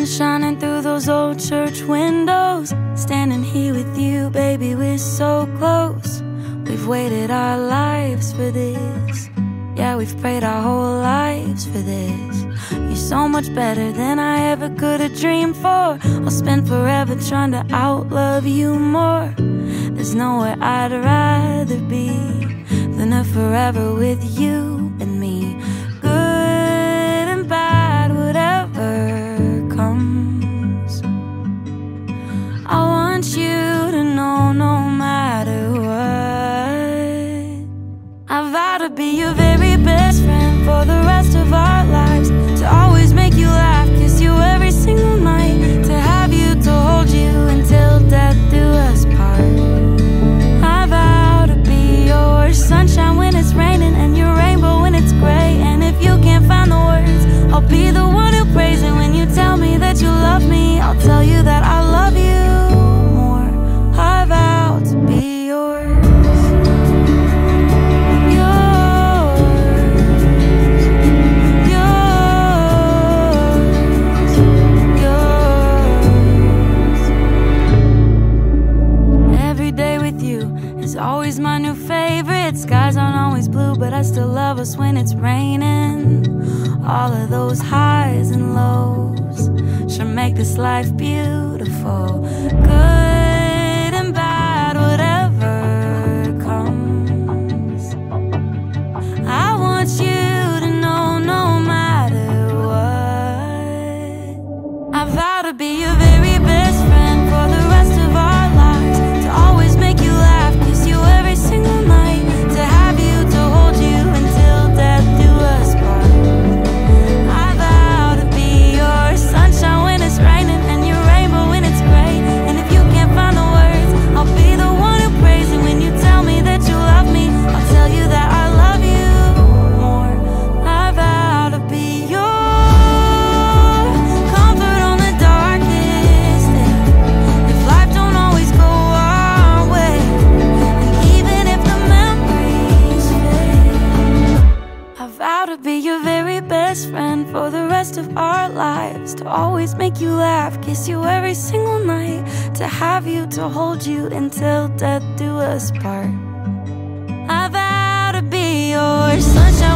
shining through those old church windows. Standing here with you, baby, we're so close. We've waited our lives for this. Yeah, we've prayed our whole lives for this. You're so much better than I ever could have dreamed for. I'll spend forever trying to outlove you more. There's nowhere I'd rather be than a forever with you and me. Good and bad, whatever comes, I want you to know no matter what, I vow to be your very best friend for the rest of our lives. To always make you laugh, kiss you every single night. To have you, to hold you until death do us part. I vow to be your sunshine when it's raining and your rainbow when it's gray. And if you can't find the words, I'll be the one who prays it. When you tell me that you love me, I'll tell you that I love you more. I vow to be yours. Always my new favorite. Skies aren't always blue, but I still love us when it's raining. All of those highs and lows sure make this life beautiful. Good and bad, whatever comes, I want you to know no matter what, I vow to be your very best friend for the rest of our lives. To always make you laugh, every single night. To have you, to hold you until death do us part. I vow to be your sunshine when it's raining and your rainbow when it's gray. And if you can't find the words, I'll be the one who prays it. When you tell me that you love me, I'll tell you that I love you more. I vow to be your comfort on the darkest day. If life don't always go our way, I vow to be your very best friend for the rest of our lives. To always make you laugh, kiss you every single night. To have you, to hold you until death do us part. I vow to be your sunshine